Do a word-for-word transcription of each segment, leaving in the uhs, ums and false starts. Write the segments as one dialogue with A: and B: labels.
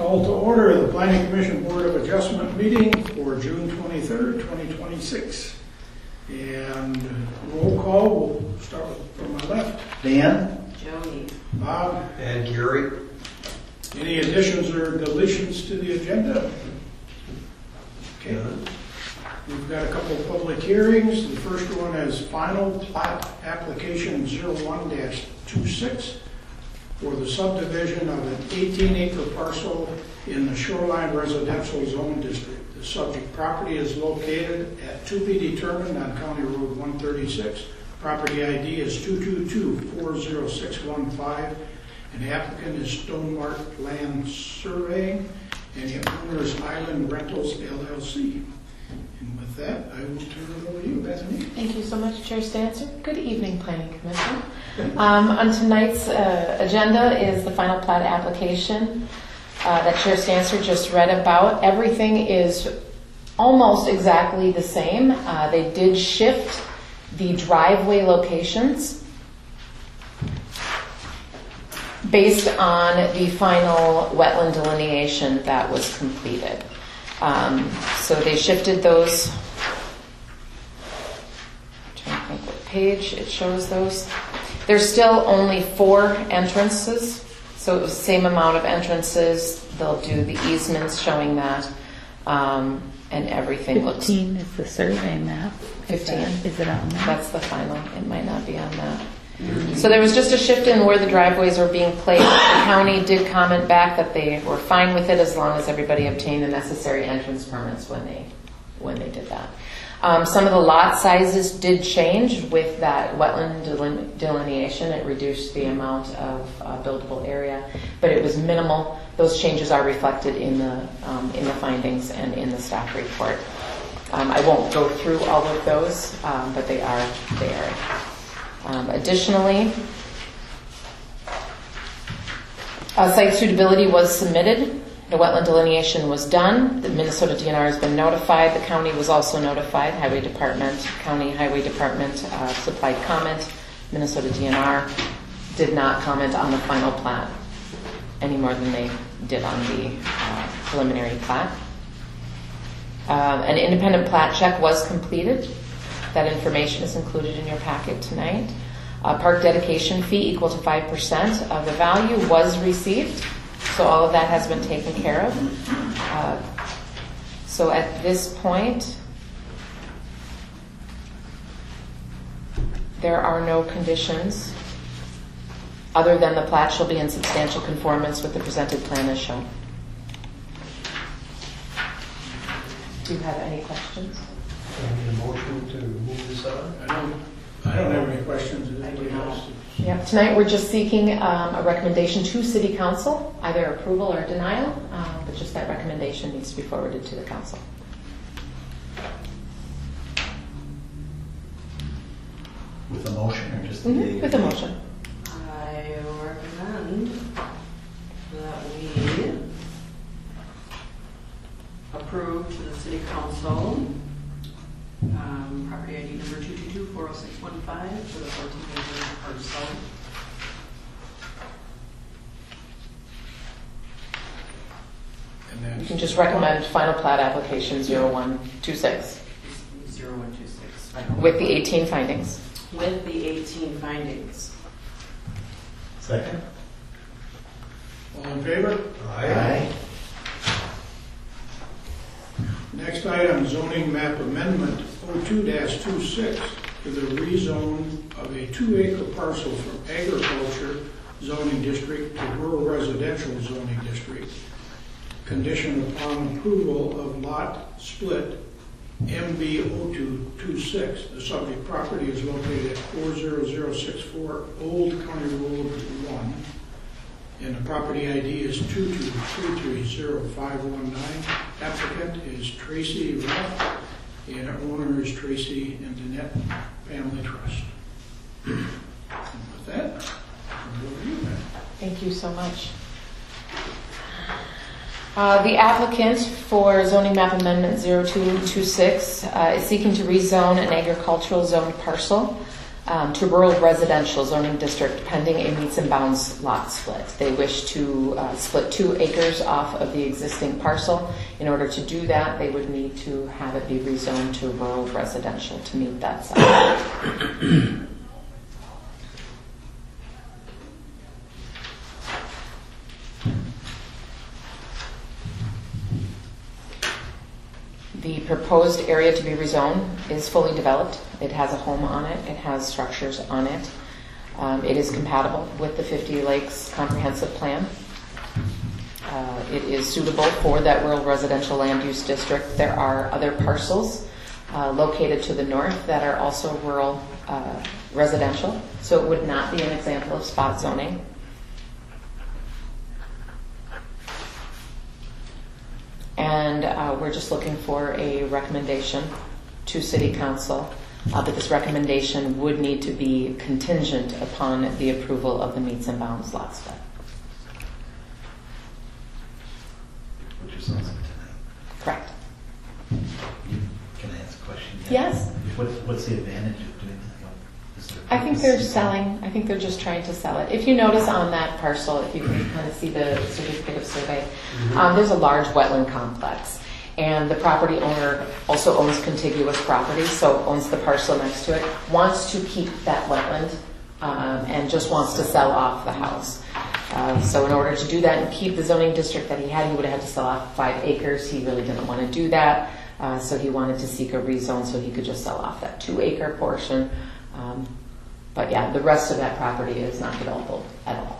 A: Call to order the Planning Commission Board of Adjustment meeting for June twenty-third, twenty twenty-six. And roll call, we'll start with, from my left.
B: Dan.
C: Jody.
A: Bob.
B: And Gary.
A: Any additions or deletions to the agenda? Okay. We've got a couple of public hearings. The first one is final plat application zero one dash twenty-six for the subdivision of an eighteen acre parcel in the Shoreline Residential Zone District. The subject property is located at to be determined on County Road one thirty-six. Property I D is two two two, four zero six one five. And the applicant is Stonemark Land Surveying, and the owner is Island Rentals L L C. And with that, I will turn it over to you, Bethany.
C: Thank you so much, Chair Stanser. Good evening, Planning Commission. Um, on tonight's uh, agenda is the final plat application uh, that Chair Stanser just read about. Everything is almost exactly the same. Uh, they did shift the driveway locations based on the final wetland delineation that was completed. Um, so they shifted those. I'm trying to think what page it shows those. There's still only four entrances, so it was the same amount of entrances. They'll do the easements showing that, um, and everything looks.
D: Fifteen is the survey map.
C: Fifteen.
D: Is, that, is it on that?
C: That's the final. It might not be on that. Mm-hmm. So there was just a shift in where the driveways were being placed. The county did comment back that they were fine with it as long as everybody obtained the necessary entrance permits when they when they did that. Um, some of the lot sizes did change with that wetland deline- delineation. It reduced the amount of uh, buildable area, but it was minimal. Those changes are reflected in the um, in the findings and in the staff report. Um, I won't go through all of those, um, but they are there. Um, additionally, uh, site suitability was submitted. The wetland delineation was done. The Minnesota D N R has been notified. The county was also notified. Highway Department, County Highway Department uh, supplied comment. Minnesota D N R did not comment on the final plat any more than they did on the uh, preliminary plat. Uh, an independent plat check was completed. That information is included in your packet tonight. Uh, park dedication fee equal to five percent of the value was received. So all of that has been taken care of. Uh, so at this point, there are no conditions other than the plat shall be in substantial conformance with the presented plan as shown. Do you have any questions?
B: I need a motion to move this on.
A: I don't, I don't have any questions. Does anybody else?
C: Yeah, tonight we're just seeking um, a recommendation to City Council, either approval or denial, um, but just that recommendation needs to be forwarded to the Council.
B: With a motion or just a
C: Mm-hmm. With a motion.
E: I recommend that we approve to the City Council um, property I D number two two two, four oh six one five for the fourteen acre parcel.
A: And then
C: You can just recommend final plat application zero one two six
E: zero one two six.
C: with the eighteen findings.
E: With the eighteen findings.
B: Second.
A: all in favor?
B: Aye.
A: Next item, zoning map amendment oh two dash twenty-six for the rezone of a two acre parcel from agriculture zoning district to rural residential zoning district. Condition upon approval of lot split M B zero two two six. The subject property is located at four zero zero six four Old County Road one. And the property I D is two two three three zero five one nine. Applicant is Tracy Ruff, and our owner is Tracy and Danette Family Trust. And with that, I'll go to you, Matt.
C: Thank you so much. Uh, the applicant for zoning map amendment zero two two six uh, is seeking to rezone an agricultural zone parcel. Uh, um, to rural residential zoning district pending a meets and bounds lot split. They wish to uh, split two acres off of the existing parcel. In order to do that, they would need to have it be rezoned to rural residential to meet that size. The proposed area to be rezoned is fully developed. It has a home on it. It has structures on it. Um, it is compatible with the fifty Lakes Comprehensive Plan. Uh, it is suitable for that rural residential land use district. There are other parcels uh, located to the north that are also rural uh, residential, so it would not be an example of spot zoning. And uh, we're just looking for a recommendation to City Council, uh, but this recommendation would need to be contingent upon the approval of the meets and bounds lot split.
B: Which is awesome tonight.
C: Correct.
B: Can I ask a question?
C: Yes.
B: What, what's the advantage of doing that? Is there
C: I think they're
B: purpose?
C: selling. I think they're just trying to sell it. If you notice on that parcel, if you can kind of see the certificate of survey, um, there's a large wetland complex. And the property owner also owns contiguous property, so owns the parcel next to it, wants to keep that wetland, um, and just wants to sell off the house. Uh, so in order to do that and keep the zoning district that he had, he would have had to sell off five acres. He really didn't want to do that, uh, so he wanted to seek a rezone so he could just sell off that two acre portion. Um, but yeah, the rest of that property is not developable at all.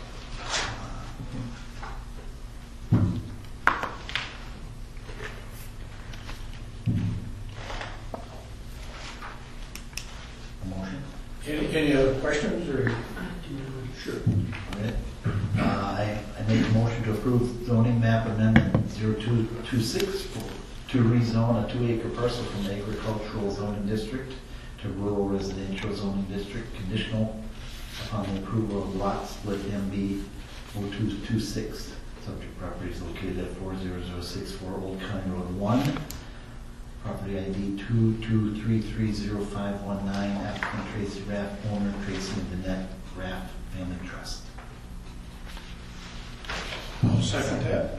B: Motion?
A: Any, any other questions or? Sure.
B: All right. Uh, I, I make a motion to approve zoning map amendment zero two two six to rezone a two acre parcel from the agricultural zoning district to rural residential zoning district, conditional upon the approval of lot split M B zero two two six. Subject property is located at four zero zero six four Old County Road one. Property I D two two three three zero five one nine. Applicant Tracy Raff, owner Tracy and Danette Raff Family Trust.
A: I'll second that.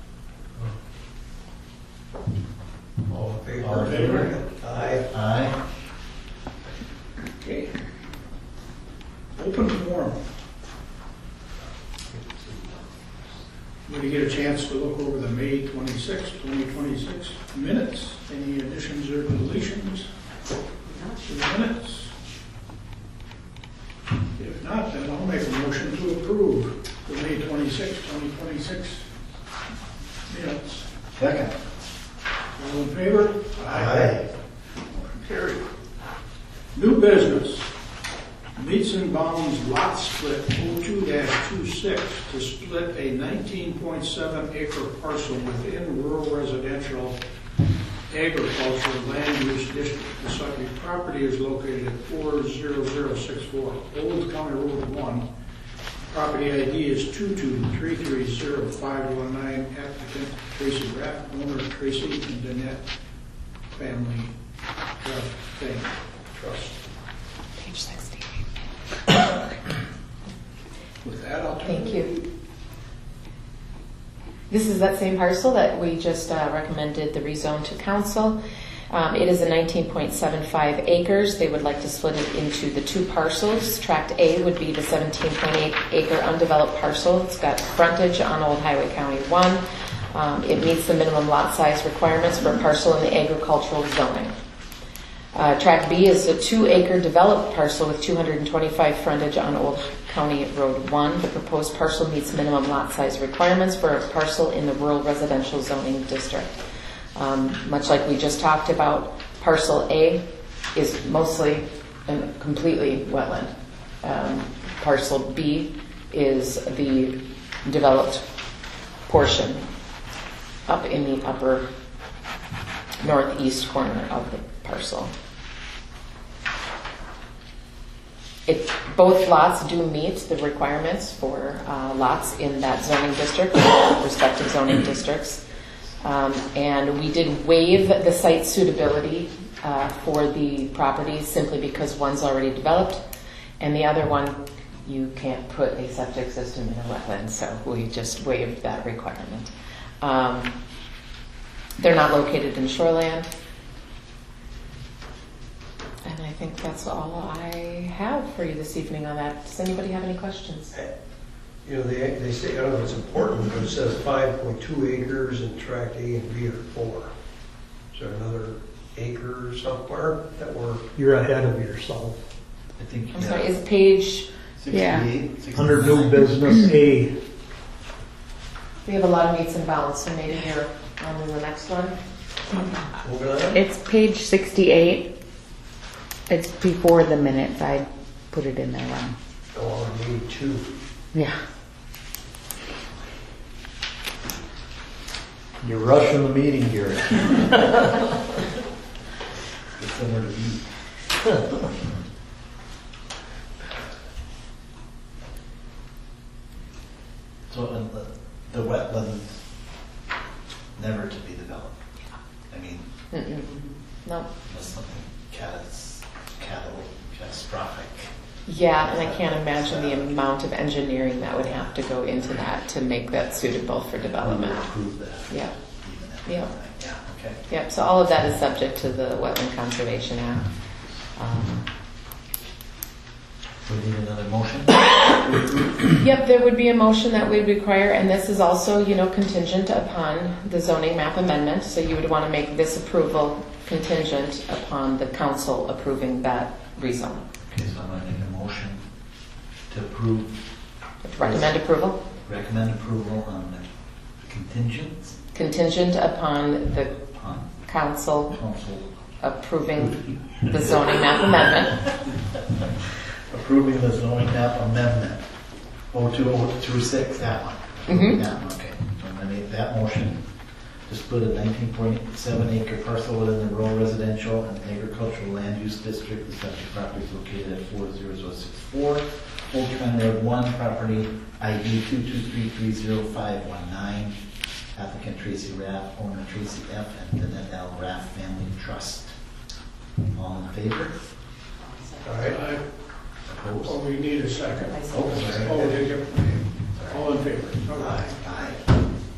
F: All in favor?
B: All in favor?
F: Aye.
B: Aye.
A: Okay. Open forum. When you get a chance to look over the May twenty-sixth, twenty twenty-six minutes, any additions or deletions to the minutes? If not, then I'll make a motion to approve the May twenty-sixth, twenty twenty-six minutes.
B: Second.
A: All in favor?
B: Aye.
A: Motion carried. New business. Meets and bounds lot split oh two dash twenty-six to split a nineteen point seven acre parcel within rural residential agricultural land use district. The subject property is located at four zero zero six four Old County Road one. Property I D is two two three three zero five one nine. Applicant Tracy Rapp, owner Tracy and Danette Family Trust. Trust.
C: Page sixty.
A: With that, I'll turn
C: Thank
A: it
C: you. This is that same parcel that we just uh, recommended the rezone to council. Um, it is a nineteen point seven five acres. They would like to split it into the two parcels. Tract A would be the seventeen point eight acre undeveloped parcel. It's got frontage on Old Highway County one. Um, it meets the minimum lot size requirements for a parcel in the agricultural zoning. Uh, Tract B is a two acre developed parcel with two hundred twenty-five frontage on Old County Road one. The proposed parcel meets minimum lot size requirements for a parcel in the rural residential zoning district. Um, much like we just talked about, parcel A is mostly and completely wetland. Um, parcel B is the developed portion up in the upper northeast corner of the parcel. It, both lots do meet the requirements for uh, lots in that zoning district, respective zoning districts. Um, and we did waive the site suitability uh, for the property simply because one's already developed and the other one, you can't put a septic system in a wetland, so we just waived that requirement. Um, they're not located in shoreland. And I think that's all I have for you this evening on that. Does anybody have any questions?
F: You know, they, they say, I don't know if it's important, but it says five point two acres and tract A and B are four. Is there another acre somewhere that we're?
G: You're ahead of yourself.
B: I think,
C: I'm
B: yeah,
C: sorry, is page,
B: sixty-eight,
G: Under new
B: sixty-nine.
G: business A,
C: we have a lot of meets and bounds, so maybe you're on to the next one.
F: Moving on?
D: It's page sixty-eight. It's before the minutes. I put it in there wrong.
F: Oh, I need two.
D: Yeah.
G: you're rushing the meeting here.
B: Get somewhere to eat. So uh, the, the wetlands never to be developed. I mean,
C: Mm-mm. No.
B: unless something catas, cattle, catastrophic.
C: Yeah, and I can't imagine the amount of engineering that would have to go into that to make that suitable for
B: We
C: development.
B: would approve that.
C: Yeah.
B: Even at
C: Yeah.
B: that time. Yeah, okay.
C: Yep, so all of that is subject to the Wetland Conservation Act. Um,
B: We need another motion?
C: Yep, there would be a motion that we'd require, and this is also, you know, contingent upon the zoning map amendment, so you would want to make this approval contingent upon the council approving that rezone.
B: Okay, so I'm going to make a motion to approve,
C: Recommend approval,
B: recommend approval on the contingents
C: contingent upon the
B: on
C: council
B: council
C: approving the zoning map amendment.
B: approving the zoning map amendment. oh two oh two six, that one.
C: Mhm.
B: That one, okay. So I'm going to make that motion to split a nineteen point seven acre parcel within the rural residential and agricultural land use district. The subject property is located at four zero zero six four Old Trent Road one, property I D two two three three zero five one nine. Applicant Tracy Raff, owner Tracy F. and Danette L. Raff Family Trust. All in favor?
F: All right.
A: Aye.
B: Opposed?
A: Oh, we need a second.
B: Oh, sorry.
A: Oh, did you? All in favor?
B: Aye.
A: Okay.
B: Aye.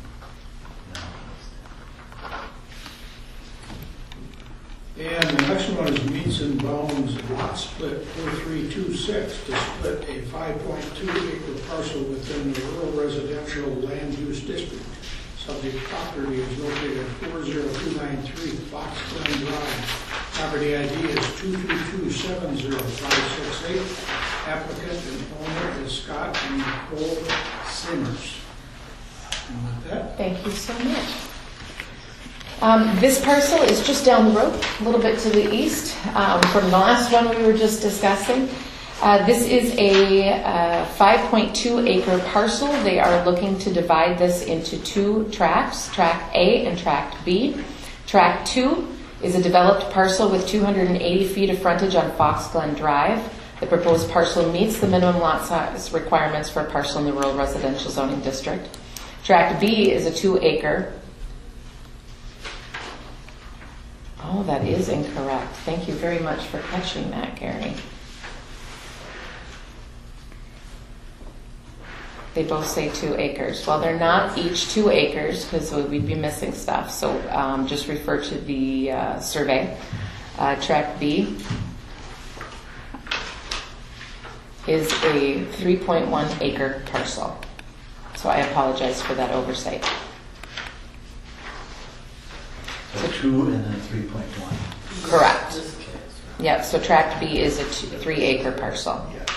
A: And the next one is meets and bounds lot split four three two six to split a five point two acre parcel within the rural residential land use district. Subject property is located at four zero two nine three Fox Glen Drive. Property I D is two two two seven zero five six eight. Applicant and owner is Scott and Nicole Simmers. And with that,
C: Thank you so much. Um, this parcel is just down the road, a little bit to the east, um, from the last one we were just discussing. Uh, this is a uh, five point two acre parcel. They are looking to divide this into two tracts, Tract A and Tract B. Tract two is a developed parcel with two hundred eighty feet of frontage on Fox Glen Drive. The proposed parcel meets the minimum lot size requirements for a parcel in the rural residential zoning district. Tract B is a two acre. Oh, that is incorrect. Thank you very much for catching that, Gary. They both say two acres. Well, they're not each two acres because we'd be missing stuff. So um, just refer to the uh, survey. Uh, Tract B is a three point one acre parcel. So I apologize for that oversight.
B: So two and then three point one.
C: Correct. Yep, so Tract B is a two, three acre parcel.
B: Yes.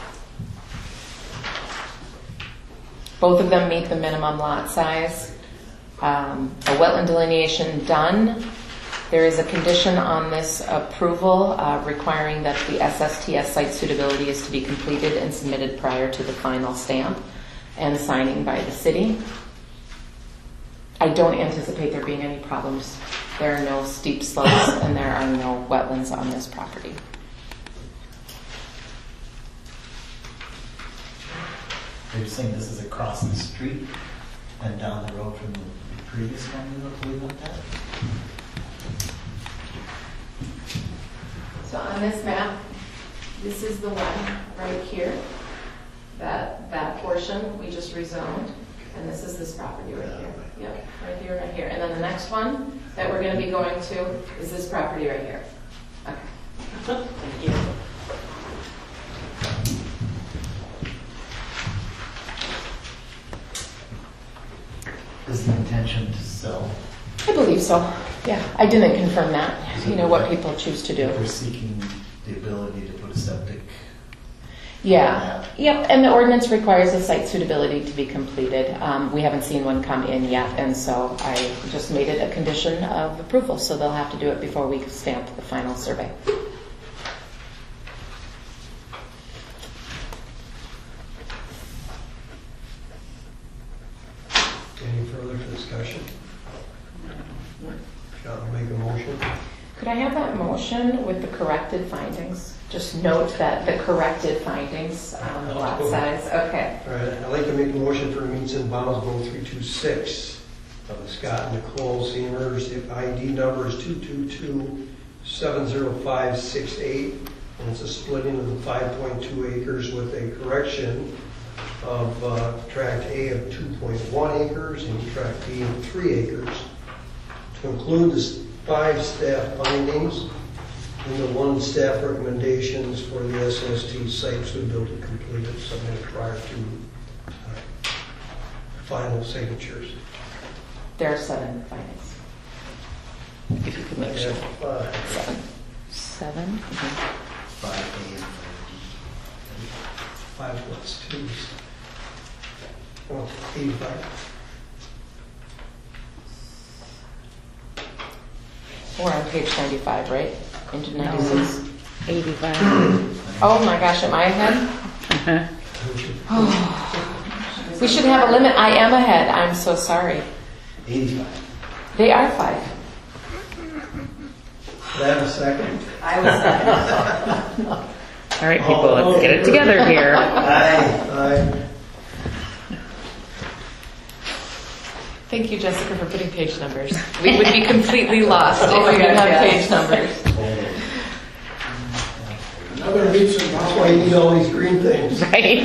C: Both of them meet the minimum lot size. Um, a wetland delineation done. There is a condition on this approval uh, requiring that the S S T S site suitability is to be completed and submitted prior to the final stamp and signing by the city. I don't anticipate there being any problems. There are no steep slopes and there are no wetlands on this property.
B: They're saying this is across the street and down the road from the previous one we looked- we looked at?
C: So on this map, this is the one right here. That, that portion we just rezoned. And this is this property right here. Yep, right here, right here. And then the next one that we're going to be going to is this property right here. Okay. Thank you.
B: Is the intention to sell?
C: I believe so. Yeah, I didn't confirm that. You know what people choose to do.
B: We're seeking the ability to put a septic.
C: Yeah, yep, and the ordinance requires a site suitability to be completed. Um, we haven't seen one come in yet, and so I just made it a condition of approval, so they'll have to do it before we stamp the final survey.
F: Any further discussion? Shall I make a motion?
C: Could I have that motion with the corrected findings? Just note that the corrected findings on the lot size. Okay.
F: All right, I'd like to make a motion for meets and bounds vote three two six of Scott and Nicole Seamers. The I D number is two two two seven zero five six eight, and it's a splitting of the five point two acres with a correction of uh, tract A of two point one acres and tract B of three acres. To include the five staff findings and the one staff recommendations for the S S T site suitability completed submitted prior to uh, final signatures.
C: There are seven findings. If you could make sure.
F: Five.
C: Seven.
D: Seven? Okay.
B: Five A and five
F: Five plus two. Oh, eighty-five.
C: We're on page ninety-five, right? Into ninety-six.
D: eighty-five.
C: Oh my gosh, am I ahead? Oh. We should have a limit. I am ahead. I'm so sorry.
B: D. Eighty-five.
C: They are five.
F: Can I have a second?
C: I was second.
D: All right, people, let's get it together here.
F: Aye.
C: Thank you, Jessica, for putting page numbers. We would be completely lost if we didn't have page numbers.
A: Another meets and
F: That's why you need all these green things.
D: Right?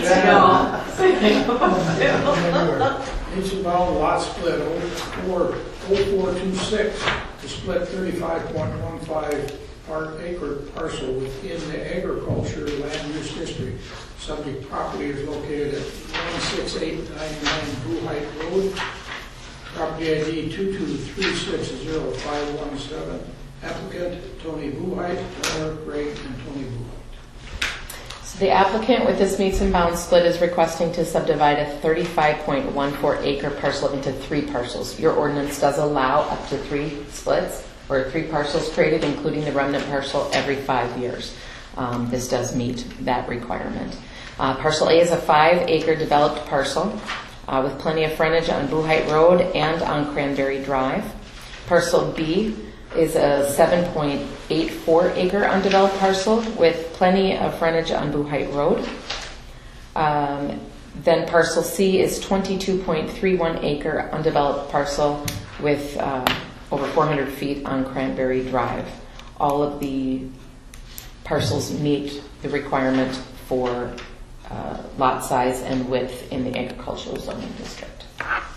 A: Meets and bound lot split oh four two six to split thirty-five point one five part acre parcel within the agriculture land use district. Subject property is located at one six eight nine nine Blue Height Road. Property I D two two three six zero five one seven. Applicant Tony Buhite, owner Greg and Tony Buhite.
C: So the applicant with this meets and bounds split is requesting to subdivide a thirty-five point one four acre parcel into three parcels. Your ordinance does allow up to three splits or three parcels created, including the remnant parcel, every five years. Um, this does meet that requirement. Uh, parcel A is a five acre developed parcel uh, with plenty of frontage on Buhite Road and on Cranberry Drive. Parcel B is a seven point eight four acre undeveloped parcel with plenty of frontage on Buhite Road. Um, then parcel C is twenty-two point three one acre undeveloped parcel with uh, over four hundred feet on Cranberry Drive. All of the parcels meet the requirement for uh, lot size and width in the agricultural zoning district.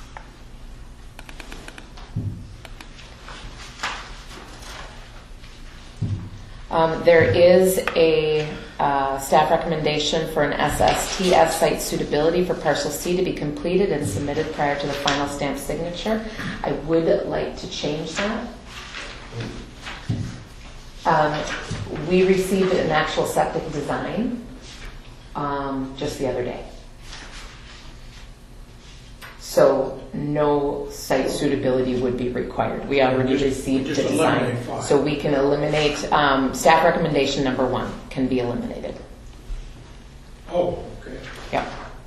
C: Um, there is a uh, staff recommendation for an S S T F site suitability for parcel C to be completed and submitted prior to the final stamp signature. I would like to change that. Um, we received an actual septic design um, just the other day. So no site suitability would be required. We already
A: Just-
C: received
A: just
C: the design.
A: eliminate five.
C: So we can eliminate, um, staff recommendation number one can be eliminated.
A: Oh, okay.
C: Yep.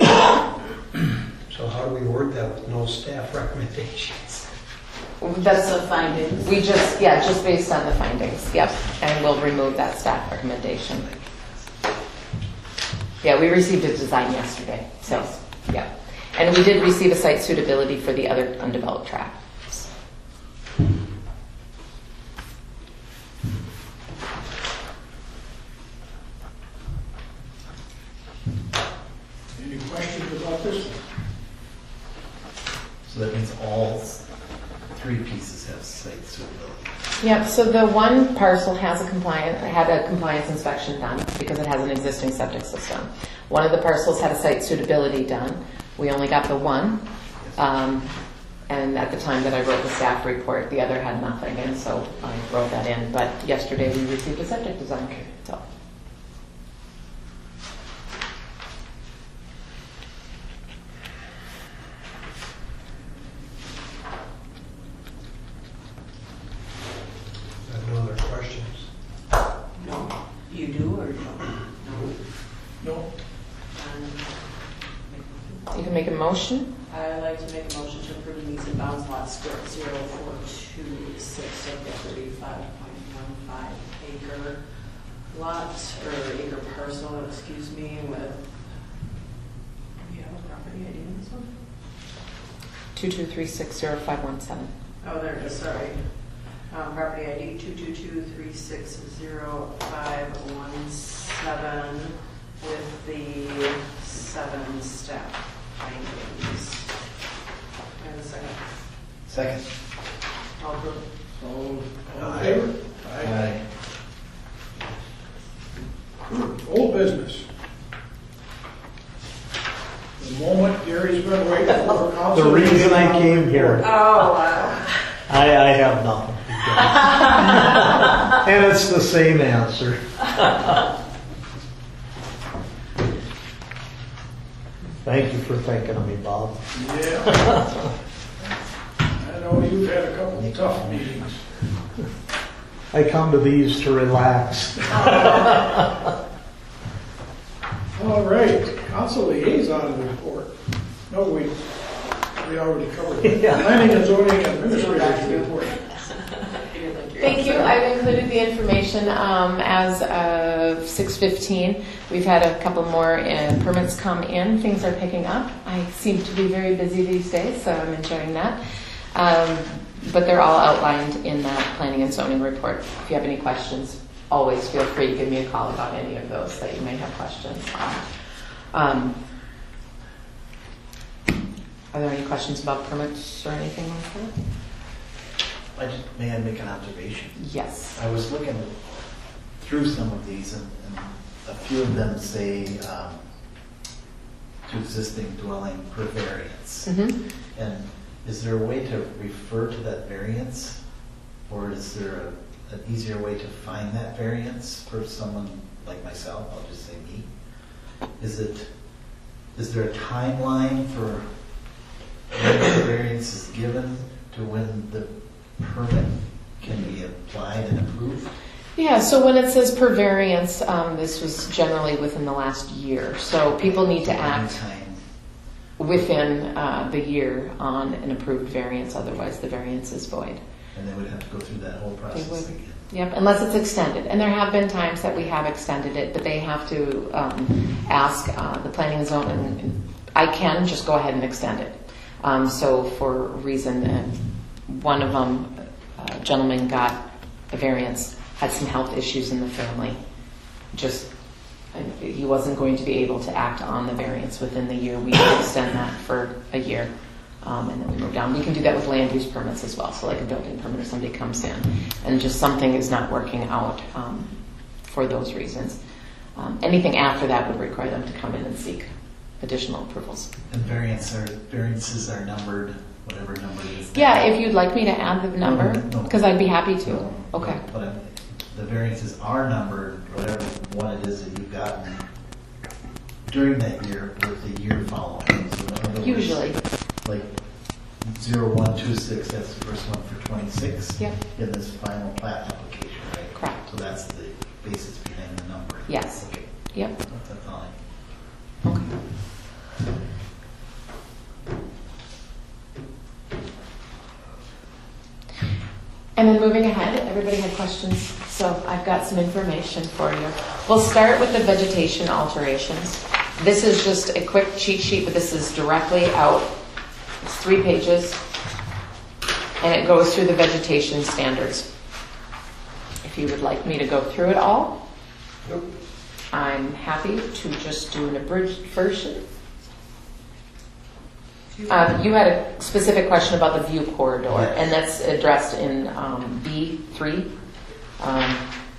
F: So how do we word that with no staff recommendations?
C: That's
E: The findings.
C: We just, yeah, just based on the findings, yep, and we'll remove that staff recommendation. Yeah, we received a design yesterday, so, yeah. And we did receive a site suitability for the other undeveloped tracts.
B: So that means all three pieces have site suitability.
C: Yep, so the one parcel has a compliant, had a compliance inspection done because it has an existing septic system. One of the parcels had a site suitability done. We only got the one. Um, and at the time that I wrote the staff report, the other had nothing, and so I wrote that in. But yesterday we received a septic design, so.
F: I have no other questions.
E: No. You do or no? No.
A: No?
E: Um,
C: You can make a motion.
E: I'd like to make a motion to approve the meets and bounds lot split zero four two six of the thirty-five point one five acre lot, or acre parcel, excuse me, with, do you have a property I D in this one?
C: two two three six zero five one seven.
E: Oh, there it is, sorry. Um, property I D two two two three six zero five one seven with the seven step findings. I have a second.
B: Second.
E: All approved.
A: All all in favor?
B: Aye.
A: Old business. The moment Gary's been waiting for. council
G: The reason
A: meeting
G: I
A: on the
G: came
A: report.
G: here,
E: Oh, wow.
G: I, I have nothing. And it's the same answer. Thank you for thinking of me, Bob.
A: Yeah. I know you've had a couple of tough meetings.
G: I come to these to relax.
A: All right, council liaison report. No, we, we already covered it.
G: Yeah.
A: Planning and zoning administrator's report.
C: Thank you. I've included the information um, as of six fifteen. We've had a couple more uh, permits come in. Things are picking up. I seem to be very busy these days, so I'm enjoying that. Um, but they're all outlined in that planning and zoning report. If you have any questions, always feel free to give me a call about any of those that you may have questions on. Um, are there any questions about permits or anything like that?
B: I just, may I make an observation?
C: Yes.
B: I was looking through some of these, and, and a few of them say um, to existing dwelling per variance.
C: Mm-hmm.
B: And is there a way to refer to that variance, or is there a, an easier way to find that variance for someone like myself? I'll just say me. Is it? Is there a timeline for when the variance is given to when the permit can be applied and approved?
C: Yeah, so when it says per variance, um, this was generally within the last year. So people need to act
B: Anytime.
C: within uh, the year on an approved variance, otherwise the variance is void.
B: And they would have to go through that whole
C: They
B: process
C: would.
B: again.
C: Yep, unless it's extended. And there have been times that we have extended it, but they have to um, ask uh, the planning and zoning. I can just go ahead and extend it. Um, so for a reason, uh, one of them, a gentleman got a variance, had some health issues in the family. Just, and he wasn't going to be able to act on the variance within the year. We can extend that for a year. Um, and then we move down. We can do that with land use permits as well. So like a building permit, if somebody comes in and just something is not working out um, for those reasons. Um, anything after that would require them to come in and seek additional approvals.
B: And variance are, variances are numbered, whatever number it is.
C: Yeah, if you'd like me to add the number,
B: No, no.
C: because I'd be happy to.
B: No,
C: Okay.
B: But I'm- the variances are numbered, whatever one it is that you've gotten during that year with the year following. So in other words,
C: Usually.
B: like zero one two six, that's the first one for twenty-six.
C: Yep.
B: In this final plat application, right?
C: Correct.
B: So that's the basis behind the number.
C: Yes.
B: Okay.
C: Yep.
B: That's all I.
C: Okay. And then moving ahead, everybody had questions, so I've got some information for you. We'll start with the vegetation alterations. This is just a quick cheat sheet, but this is directly out. It's three pages, and it goes through the vegetation standards. If you would like me to go through it all,
F: Nope.
C: I'm happy to just do an abridged version. Um, you had a specific question about the view corridor,
B: Yes.
C: and that's addressed in um, B three. Um,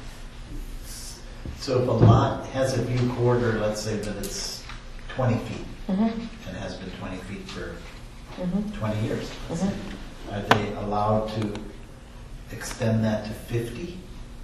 B: So if a lot has a view corridor, let's say that it's twenty feet,
C: mhm,
B: and has been twenty feet for
C: mhm,
B: twenty years, let's
C: mhm.
B: say, are they allowed to extend that to fifty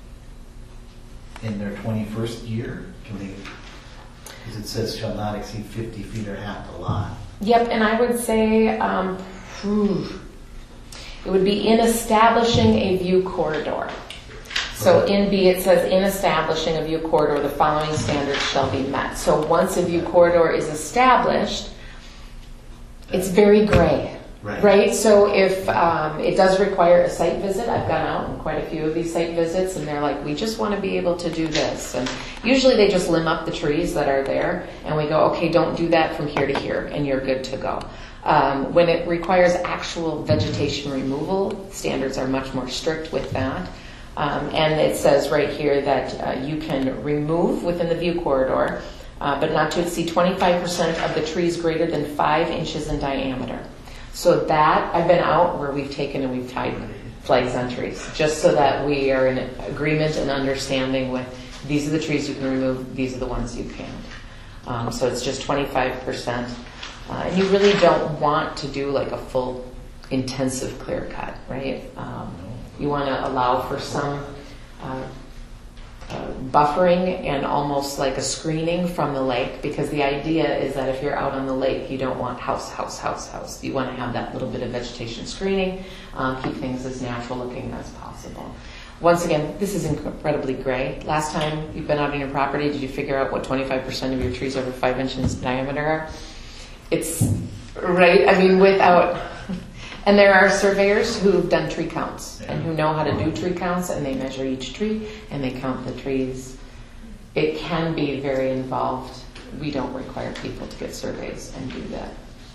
B: in their twenty-first year? Can they, because it says shall not exceed fifty feet or half the lot.
C: Yep, and I would say um, phew, it would be in establishing a view corridor. So in B, it says, in establishing a view corridor, the following standards shall be met. So once a view corridor is established, it's very gray,
B: Right.
C: right? So if um, it does require a site visit, I've gone out on quite a few of these site visits, and they're like, we just want to be able to do this. And usually they just limb up the trees that are there, and we go, okay, don't do that from here to here, and you're good to go. Um, when it requires actual vegetation removal, standards are much more strict with that. Um, and it says right here that uh, you can remove within the view corridor, uh, but not to exceed twenty-five percent of the trees greater than five inches in diameter. So that, I've been out where we've taken and we've tied flags on trees, just so that we are in agreement and understanding with, these are the trees you can remove, these are the ones you can't. Um, so it's just twenty-five percent. Uh, and you really don't want to do like a full intensive clear cut, right? Um, You want to allow for some uh, uh, buffering and almost like a screening from the lake, because the idea is that if you're out on the lake, you don't want house, house, house, house. You want to have that little bit of vegetation screening, um, keep things as natural looking as possible. Once again, this is incredibly gray. Last time you've been out on your property, did you figure out what twenty-five percent of your trees over five inches in diameter are? It's, right, I mean, without... And there are surveyors who've done tree counts and who know how to do tree counts, and they measure each tree and they count the trees. It can be very involved. We don't require people to get surveys and do that.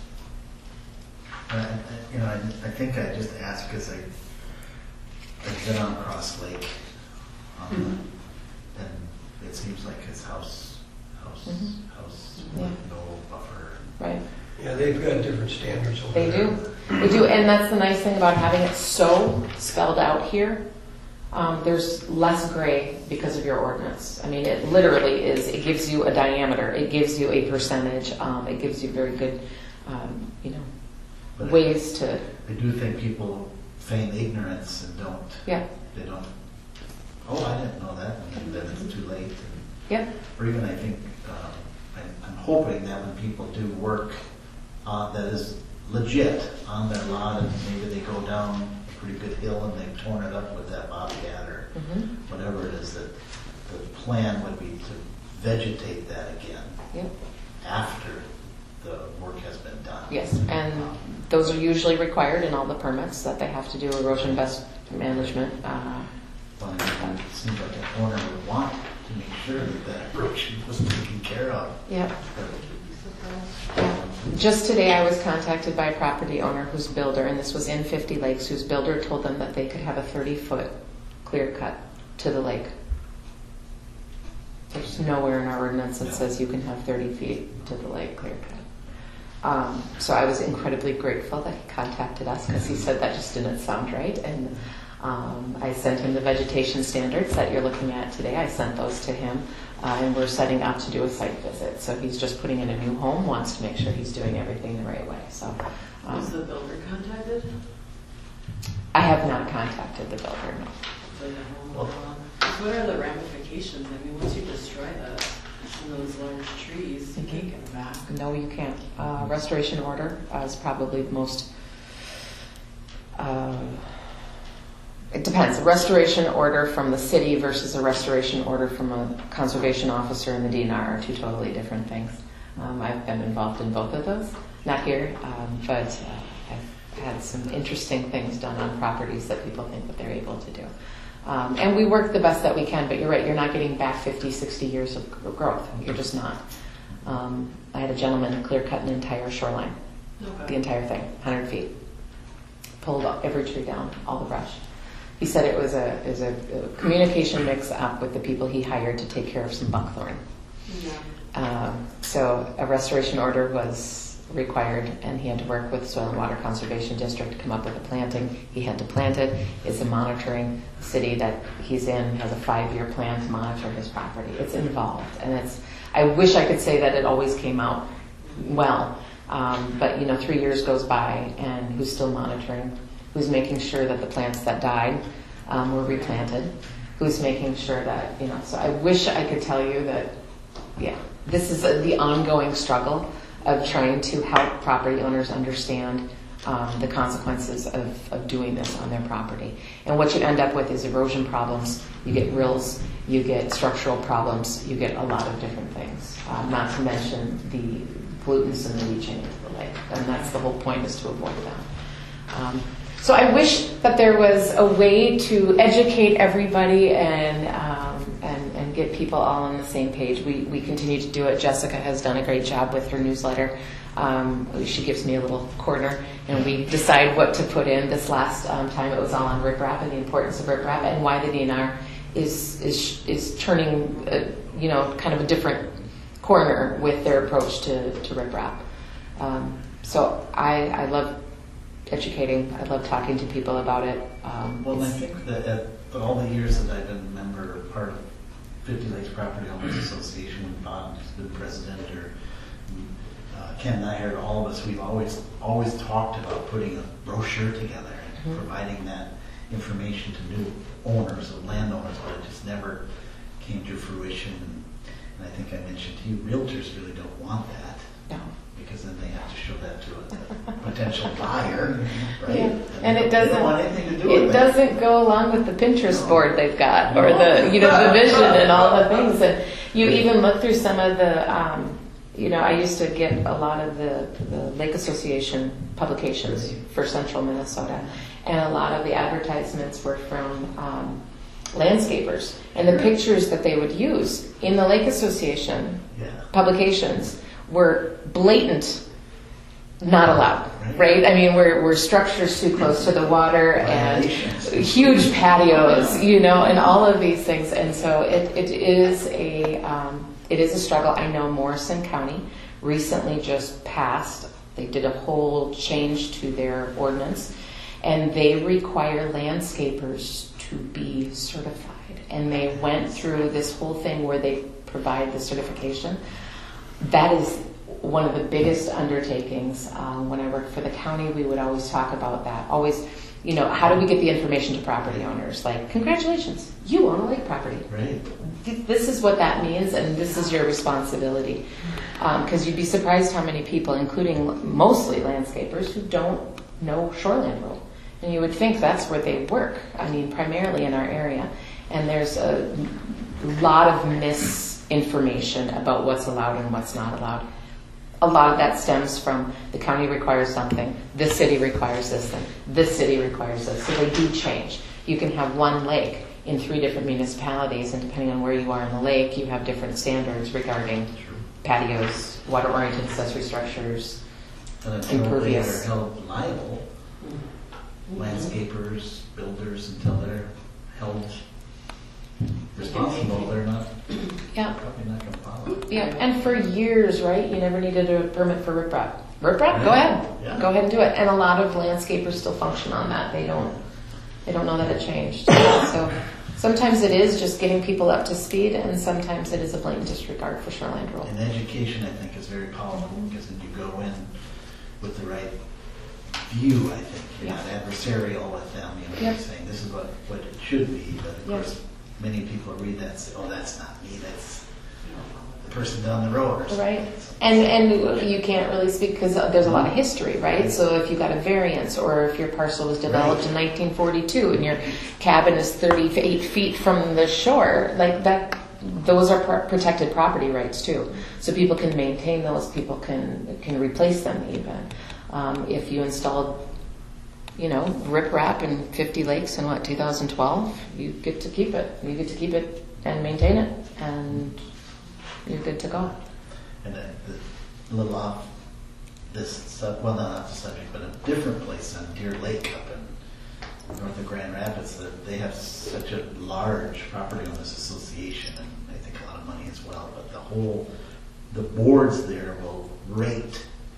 B: Uh, I- You know, I, I think I just asked because I, I've been on Cross Lake, um,
C: Mhm.
B: and it seems like his house, house,
C: Mhm.
B: house,
C: Yeah.
B: with no buffer.
C: Right.
F: Yeah, they've got different standards over
C: They
F: there.
C: do. They do. And that's the nice thing about having it so spelled out here. Um, there's less gray because of your ordinance. I mean, it literally is, it gives you a diameter, it gives you a percentage, um, it gives you very good, um, you know,
B: But
C: ways to,
B: I do think people feign ignorance and don't,
C: yeah,
B: they don't, oh, I didn't know that, and then it's too late. And,
C: yeah,
B: or even I think, um, I, I'm hoping that when people do work uh, that is legit on their lot, and maybe they go down a pretty good hill and they've torn it up with that bobcat or
C: mhm,
B: whatever it is, that the plan would be to vegetate that again
C: yeah,
B: after the work has been done.
C: yes. And those are usually required in all the permits that they have to do erosion best management. Uh,
B: Well, it seems like an owner would want to make sure that that erosion was taken care of.
C: yeah.
B: But,
C: Yeah. Just today I was contacted by a property owner whose builder, and this was in fifty Lakes, whose builder told them that they could have a thirty-foot clear cut to the lake. There's nowhere in our ordinance that says you can have thirty feet to the lake clear cut. Um, so I was incredibly grateful that he contacted us, because he said that just didn't sound right. And um, I sent him the vegetation standards that you're looking at today. I sent those to him. Uh, and we're setting up to do a site visit. So he's just putting in a new home, wants to make sure he's doing everything the right way. So
E: Was
C: um,
E: the builder contacted?
C: I have not contacted the builder, no.
E: So, yeah, hold on. What are the ramifications? I mean, once you destroy the, those large trees, you can't get them back.
C: No, you can't. Uh, restoration order uh, is probably the most... Uh, It depends. A restoration order from the city versus a restoration order from a conservation officer in the D N R are two totally different things. Um, I've been involved in both of those. Not here, um, but uh, I've had some interesting things done on properties that people think that they're able to do. Um, and we work the best that we can, but you're right, you're not getting back fifty, sixty years of growth. You're just not. Um, I had a gentleman clear cut an entire shoreline,
E: Okay.
C: the entire thing, one hundred feet. Pulled every tree down, all the brush. He said it was a, it was a, a communication mix-up with the people he hired to take care of some buckthorn.
E: Yeah.
C: Um, so a restoration order was required, and he had to work with Soil and Water Conservation District to come up with a planting. He had to plant it. It's a monitoring city that he's in, has a five-year plan to monitor his property. It's involved, and it's, I wish I could say that it always came out well, um, but you know, three years goes by, and who's still monitoring? Who's making sure that the plants that died um, were replanted? Who's making sure that, you know, so I wish I could tell you that, yeah, this is a, the ongoing struggle of trying to help property owners understand um, the consequences of, of doing this on their property. And what you end up with is erosion problems, you get rills, you get structural problems, you get a lot of different things, uh, not to mention the pollutants and the leaching of the lake. And that's the whole point, is to avoid that. Um, so I wish that there was a way to educate everybody and um, and, and get people all on the same page. We, we continue to do it. Jessica has done a great job with her newsletter. Um, she gives me a little corner, and we decide what to put in. This last um, time it was all on riprap and the importance of riprap and why the D N R is is is turning, uh, you know, kind of a different corner with their approach to, to riprap. Um, so I, I love educating. I love talking to people about it. Um,
B: Well, I think that at all the years that I've been a member, part of Fifty Lakes Property Owners Association, when Bob has been president, or uh, Ken and I heard all of us, we've always always talked about putting a brochure together and
C: Mhm.
B: providing that information to new owners or landowners, but it just never came to fruition. And, and I think I mentioned to you, realtors really don't want that,
C: no.
B: because then they have to show that to a potential buyer, right?
C: Yeah. And
B: they
C: it
B: don't
C: doesn't.
B: want anything to do
C: It
B: with
C: doesn't go along with the Pinterest board they've got, or the you know the vision and all the things. And you even look through some of the. Um, you know, I used to get a lot of the, the Lake Association publications for Central Minnesota, and a lot of the advertisements were from um, landscapers, and the pictures that they would use in the Lake Association
B: Yeah.
C: publications were blatant, not allowed, right? I mean, where where structures too close to the water and huge patios, you know, and all of these things. And so it, it is a um, it is a struggle. I know Morrison County recently just passed. They did a whole change to their ordinance, and they require landscapers to be certified. And they went through this whole thing where they provide the certification. That is one of the biggest undertakings. Um, when I worked for the county, we would always talk about that. Always, you know, how do we get the information to property owners? Like, congratulations, you own a lake property.
B: Right.
C: This is what that means, and this is your responsibility. Because um, you'd be surprised how many people, including mostly landscapers, who don't know shoreline rule. And you would think that's where they work. I mean, primarily in our area. And there's a lot of misinformation about what's allowed and what's not allowed. A lot of that stems from the county requires something, this city requires this thing, this city requires this. So they do change. You can have one lake in three different municipalities, and depending on where you are in the lake, you have different standards regarding patios, water-oriented accessory structures,
B: And until they are
C: impervious.
B: held liable, landscapers, builders, until they're held responsible, they're not,
C: Yeah.
B: probably not going to follow.
C: Yeah, and for years, right, you never needed a permit for riprap. Riprap, go ahead,
B: Yeah.
C: go ahead and do it. And a lot of landscapers still function on that. They don't, they don't know that it changed. So sometimes it is just getting people up to speed, and sometimes it is a blatant disregard for shoreline rule.
B: And education, I think, is very powerful, because then you go in with the right view, I think. You're
C: Yeah.
B: not adversarial with them, you know,
C: Yep.
B: you're saying this is what, what it should be, but of
C: Yep.
B: course, many people read that and say, oh, that's not me, that's the person down the road or something.
C: Right. And and you can't really speak because there's a lot of history, right? So if you got a variance, or if your parcel was developed
B: Right.
C: in nineteen forty-two and your cabin is thirty-eight feet from the shore, like that, those are pr- protected property rights too. So people can maintain those, people can can replace them even. Um, if you installed, you know, riprap in fifty lakes in what, two thousand twelve, you get to keep it. You get to keep it and maintain it, and you're good to go.
B: And a, a little off this, sub, well, not off the subject, but a different place on Deer Lake up in north of Grand Rapids, that they have such a large property owners association, and I think a lot of money as well, but the whole, the boards there will rate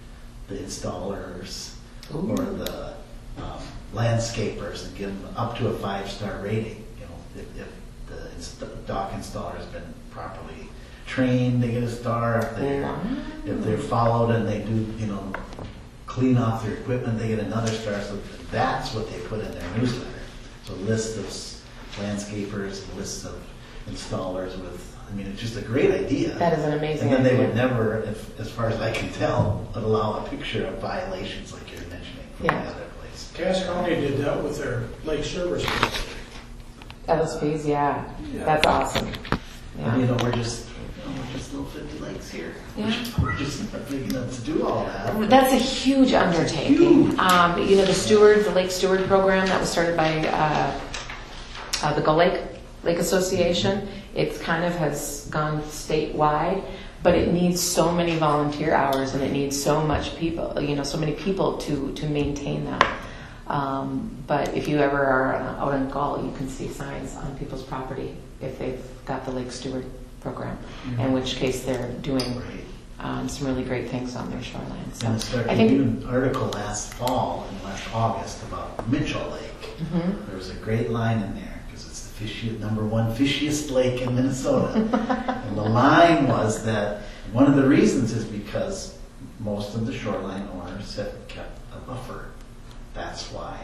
B: the installers or the um, landscapers and give them up to a five-star rating. You know, if, if the inst- dock installer has been properly trained, they get a star. If, they, if they're followed and they do, you know, clean off their equipment, they get another star. So that's what they put in their newsletter. So a list of s- landscapers, lists of installers with, I mean, it's just a great idea.
C: That is an amazing
B: And then they
C: idea.
B: would never, if, as far as I can tell, would allow a picture of violations like you're mentioning from
C: Yeah.
B: the other place.
A: Cass County did that with their lake service.
C: L S Ps, yeah.
A: Yeah.
C: That's awesome.
B: And you
C: Yeah.
B: know, we're just, you know, we're just little fifty lakes here.
C: Yeah.
B: We're just, we're just not big enough to do all that.
C: That's a huge undertaking. Um, you know, the Steward, the Lake Steward program that was started by uh, uh, the Gull Lake Lake Association, it kind of has gone statewide, but it needs so many volunteer hours and it needs so much people, you know, so many people to, to maintain that. Um, but if you ever are out in Gull, you can see signs on people's property if they've got the Lake Steward program, in which case they're doing
B: Right.
C: um, some really great things on their shoreline. So
B: And I started
C: I think
B: reading an article last fall and last August about Mitchell Lake.
C: Mhm.
B: There was a great line in there because it's the fishiest, number one fishiest lake in Minnesota. And the line was that one of the reasons is because most of the shoreline owners have kept a buffer. That's why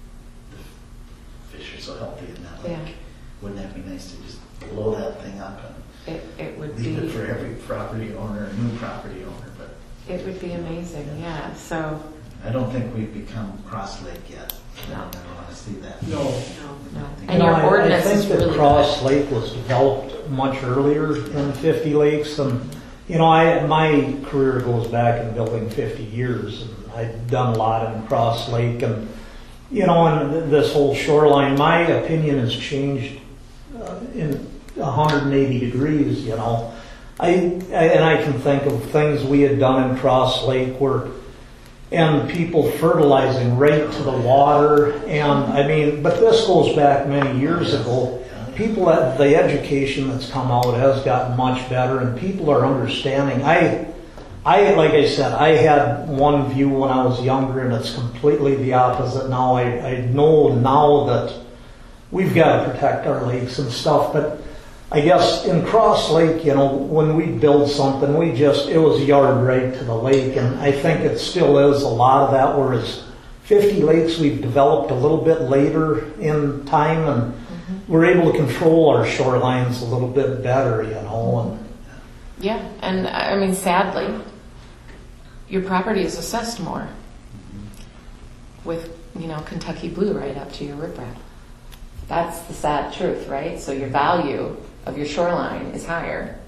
B: the fish are so healthy in that lake.
C: Yeah.
B: Wouldn't that be nice to just blow that thing up and
C: it, it would
B: leave it
C: be
B: for every property owner, new property owner? But
C: it would be amazing. Yeah. So
B: I don't think we've become Cross Lake yet.
C: No.
B: I don't want to see that.
A: No,
C: no.
B: You
C: And
G: You
C: your
G: know, I-
C: ordinance
G: I
C: is
G: think that
C: really
G: Cross
C: good.
G: Lake was developed much earlier than fifty Lakes, and you know, I my career goes back in building fifty years, and I've done a lot in Cross Lake, and you know, and th- this whole shoreline. My opinion has changed uh, in one hundred eighty degrees. You know, I, I and I can think of things we had done in Cross Lake where. And people fertilizing right to the water, and I mean, but this goes back many years ago. People, at the education that's come out has gotten much better, and people are understanding. I, I like I said, I had one view when I was younger, and it's completely the opposite now. I, I know now that we've got to protect our lakes and stuff, but I guess in Cross Lake, you know, when we build something, we just, it was yard right to the lake, and I think it still is a lot of that, whereas fifty lakes we've developed a little bit later in time, and mm-hmm. we're able to control our shorelines a little bit better, you know. And
C: Yeah, and I mean, sadly, your property is assessed more with, you know, Kentucky Blue right up to your riprap. That's the sad truth, right? So your value of your shoreline is higher.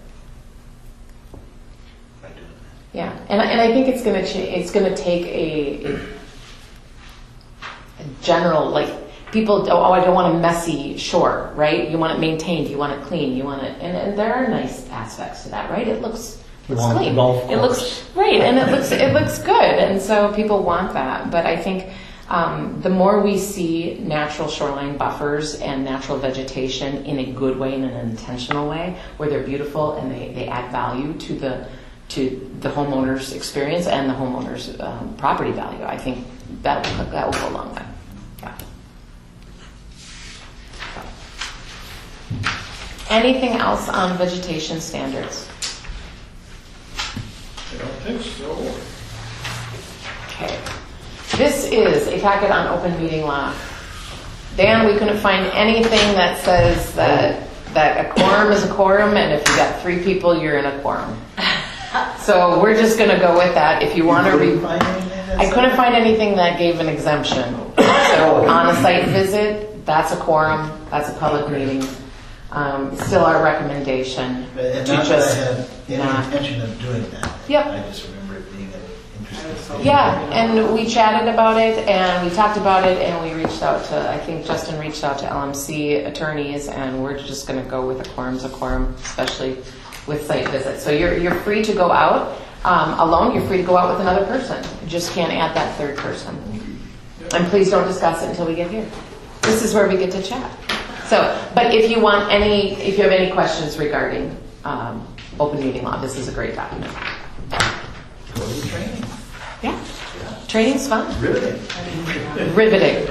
B: By doing
C: Yeah, and I- and I think it's gonna cha- it's gonna take a, a, a general, like, people, oh, oh, I don't want a messy shore, right? You want it maintained, you want it clean, you want it, and, and there are nice aspects to that, right? It looks
G: You
C: looks
G: want the
C: clean.
G: golf
C: It looks
G: course.
C: right, and it looks it looks good, and so people want that. But I think um, the more we see natural shoreline buffers and natural vegetation in a good way, in an intentional way, where they're beautiful and they, they add value to the to the homeowner's experience and the homeowner's um, property value, I think that will, that will go a long way. Yeah. Anything else on vegetation standards?
A: I don't think so.
C: Okay. This is a packet on open meeting law. Dan, we couldn't find anything that says that that a quorum is a quorum, and if you got three people, you're in a quorum. So we're just going to go with that. If you want to read, I couldn't find anything that gave an exemption. So on a site visit, that's a quorum. That's a public meeting. Um, still our recommendation
B: And
C: to
B: not that I
C: just
B: had any
C: not.
B: intention of doing that.
C: Yep.
B: I just remember it being an interesting thing.
C: Yeah, and we chatted about it, and we talked about it, and we reached out to, I think Justin reached out to L M C attorneys, and we're just going to go with a quorum's a quorum, especially with site visits. So you're you're free to go out um, alone. You're free to go out with another person. You just can't add that third person. And please don't discuss it until we get here. This is where we get to chat. So, but if you want any, if you have any questions regarding um, open meeting law, this is a great document.
B: Go to the training.
C: Yeah. Training's fun.
B: Really?
C: Riveting.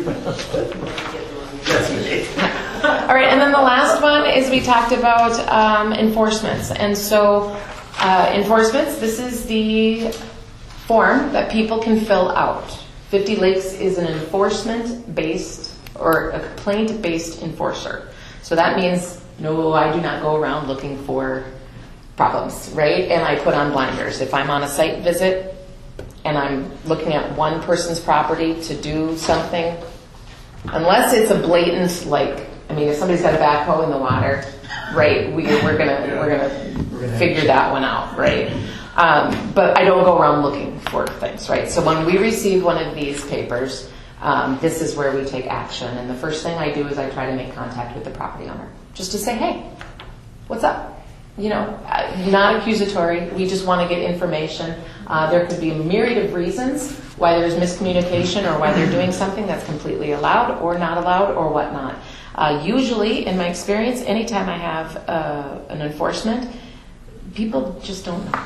B: That's it.
C: All right, and then the last one is we talked about um, enforcements. And so uh, enforcements, this is the form that people can fill out. fifty Lakes is an enforcement-based or a complaint-based enforcer. So that means, no, I do not go around looking for problems, right? And I put on blinders. If I'm on a site visit and I'm looking at one person's property to do something, unless it's a blatant, like, I mean, if somebody's got a backhoe in the water, right, we, we're gonna we're gonna figure that one out, right? Um, but I don't go around looking for things, right? So when we receive one of these papers, um, this is where we take action. And the first thing I do is I try to make contact with the property owner, just to say, hey, what's up? You know, not accusatory. We just want to get information. Uh, there could be a myriad of reasons why there's miscommunication or why they're doing something that's completely allowed or not allowed or whatnot. Uh, usually, in my experience, anytime I have uh, an enforcement, people just don't know.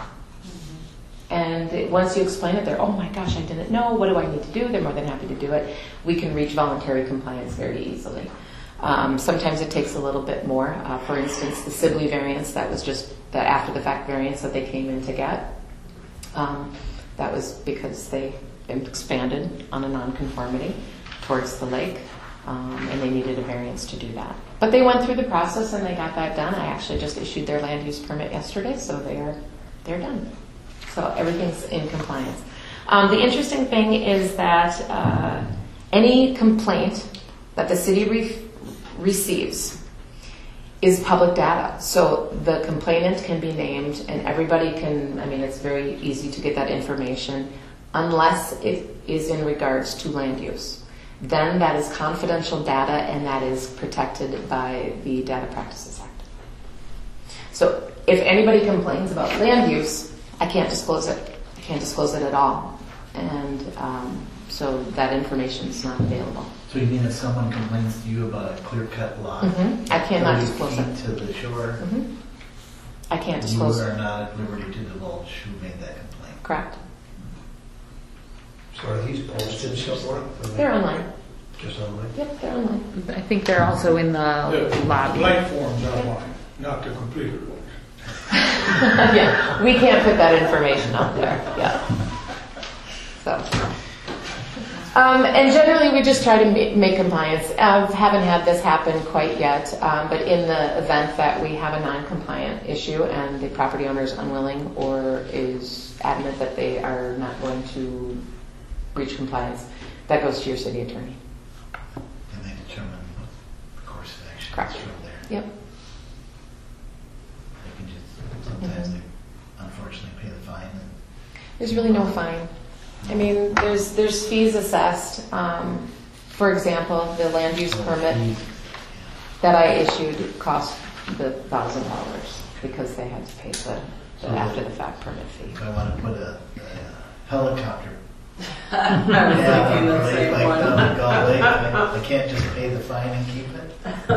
C: And it, once you explain it, they're, oh my gosh, I didn't know. What do I need to do? They're more than happy to do it. We can reach voluntary compliance very easily. Um, sometimes it takes a little bit more. Uh, for instance, the Sibley variance, that was just the after-the-fact variance that they came in to get. Um, that was because they expanded on a nonconformity towards the lake, um, and they needed a variance to do that. But they went through the process and they got that done. I actually just issued their land use permit yesterday, so they are they're done. So everything's in compliance. Um, the interesting thing is that uh, any complaint that the city re- receives is public data. So the complainant can be named and everybody can, I mean, it's very easy to get that information unless it is in regards to land use. Then that is confidential data and that is protected by the Data Practices Act. So if anybody complains about land use, I can't disclose it. I can't disclose it at all. And um, so that information is not available.
B: So you mean if someone complains to you about a clear-cut lot,
C: Mm-hmm. I cannot
B: thirty
C: disclose
B: feet
C: it.
B: to the shore,
C: Mm-hmm. I can't disclose
B: you
C: it.
B: are not at liberty to divulge who made that complaint.
C: Correct.
F: So are these posted somewhere?
C: They're online.
F: Just online?
C: Yep, they're online.
D: I think they're also in the
A: The
D: lobby.
A: blank forms online, not the completed ones.
C: Yeah, we can't put that information out there. Yeah. So, um, and generally we just try to ma- make compliance. I uh, haven't had this happen quite yet, um, but in the event that we have a non-compliant issue and the property owner is unwilling or is adamant that they are not going to reach compliance, that goes to your city attorney.
B: And they determine what course of action
C: Correct.
B: is from there.
C: Yep.
B: They can just, sometimes they unfortunately pay the fine. And
C: There's really no fine. I mean, there's there's fees assessed. Um, for example, the land use permit that I issued cost the thousand dollars because they had to pay the, the after the fact permit fee.
B: if I want to put a, a helicopter
E: I was
B: yeah,
E: thinking the
B: like,
E: same
B: like
E: one.
B: down at Gull Lake, I, I can't just pay the fine and keep it.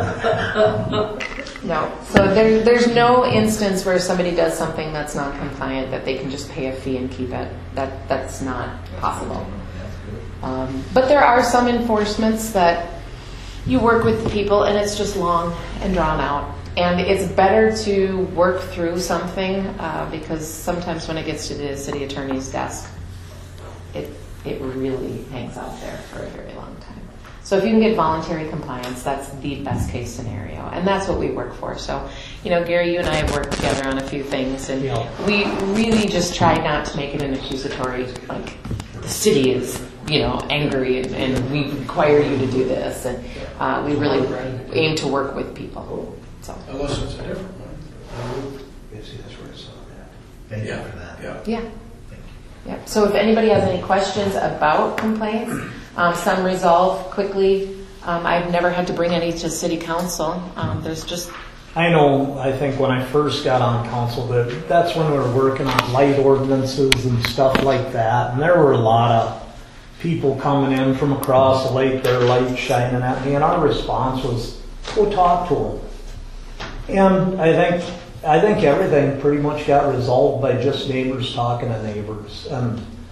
C: No, so there, there's no instance where somebody does something that's not compliant that they can just pay a fee and keep it. That that's not possible. Um, but there are some enforcements that you work with the people and it's just long and drawn out. And it's better to work through something uh, because sometimes when it gets to the city attorney's desk, it it really hangs out there for a very long time. So if you can get voluntary compliance, that's the best case scenario. And that's what we work for. So, you know, Gary, you and I have worked together on a few things, and
G: Yeah.
C: we really just try not to make it an accusatory, like, the city is, you know, angry and, and we require you to do this. And uh, we really aim to work with people. So,
A: Unless it's a different one.
F: Yeah, see, that's where I saw that.
B: Thank
A: Yeah,
B: you for that.
A: yeah.
C: yeah.
B: Thank you.
C: Yeah. So if anybody has any questions about complaints, um, some resolve quickly. Um, I've never had to bring any to city council. Um, there's just
G: I know, I think when I first got on council, that that's when we were working on light ordinances and stuff like that. And there were a lot of people coming in from across the lake, their lights shining at me, and our response was, go talk to them. And I think I think everything pretty much got resolved by just neighbors talking to neighbors. And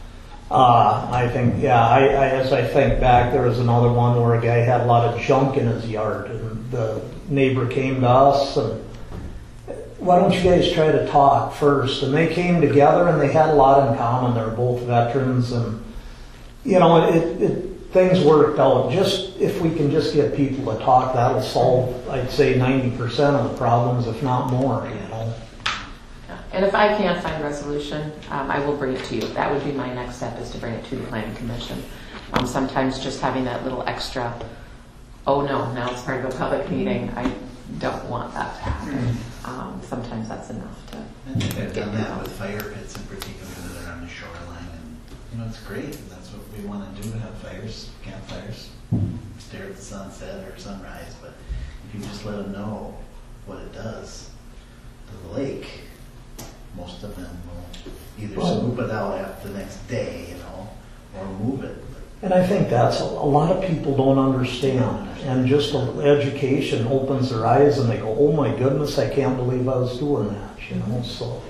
G: Uh, I think, yeah, I, I, as I think back, there was another one where a guy had a lot of junk in his yard, and the neighbor came to us and, why don't you guys try to talk first? And they came together and they had a lot in common. They're both veterans, and, you know, it, it things worked out. Just, if we can just get people to talk, that'll solve, I'd say, ninety percent of the problems, if not more, you know.
C: And if I can't find resolution, um, I will bring it to you. That would be my next step, is to bring it to the planning commission. Um, sometimes just having that little extra, oh no, now it's part of a public meeting, I don't want that to happen. Um, sometimes that's enough to.
B: I think I've done that with fire pits in particular that are on the shoreline, and, you know, it's great, and that's what we want to do, to have fires, campfires, stare at the sunset or sunrise, but if you just let them know what it does to the lake, most of them will either
G: Well,
B: swoop it out after the next day, you know, or move it.
G: And I think that's, a, a lot of people don't understand. And just a, education opens their eyes and they go, oh my goodness, I can't believe I was doing that, you know, so.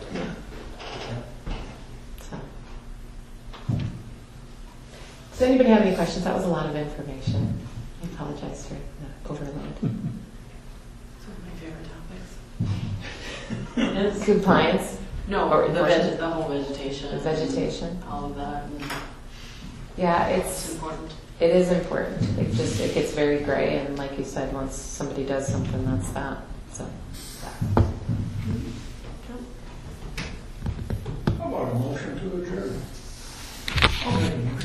C: So. Does anybody have any questions? That was a lot of information. I apologize for the overload.
E: It's one of my favorite topics.
C: Compliance,
E: No,
C: Or
E: the
C: the
E: veg,
C: veg-
E: the whole vegetation.
C: the vegetation.
E: All of that, and
C: Yeah,
E: it's
C: it's,
E: important.
C: it is important. It just, it gets very gray, and like you said, once somebody does something, that's that. So, yeah.
A: How about a motion to adjourn?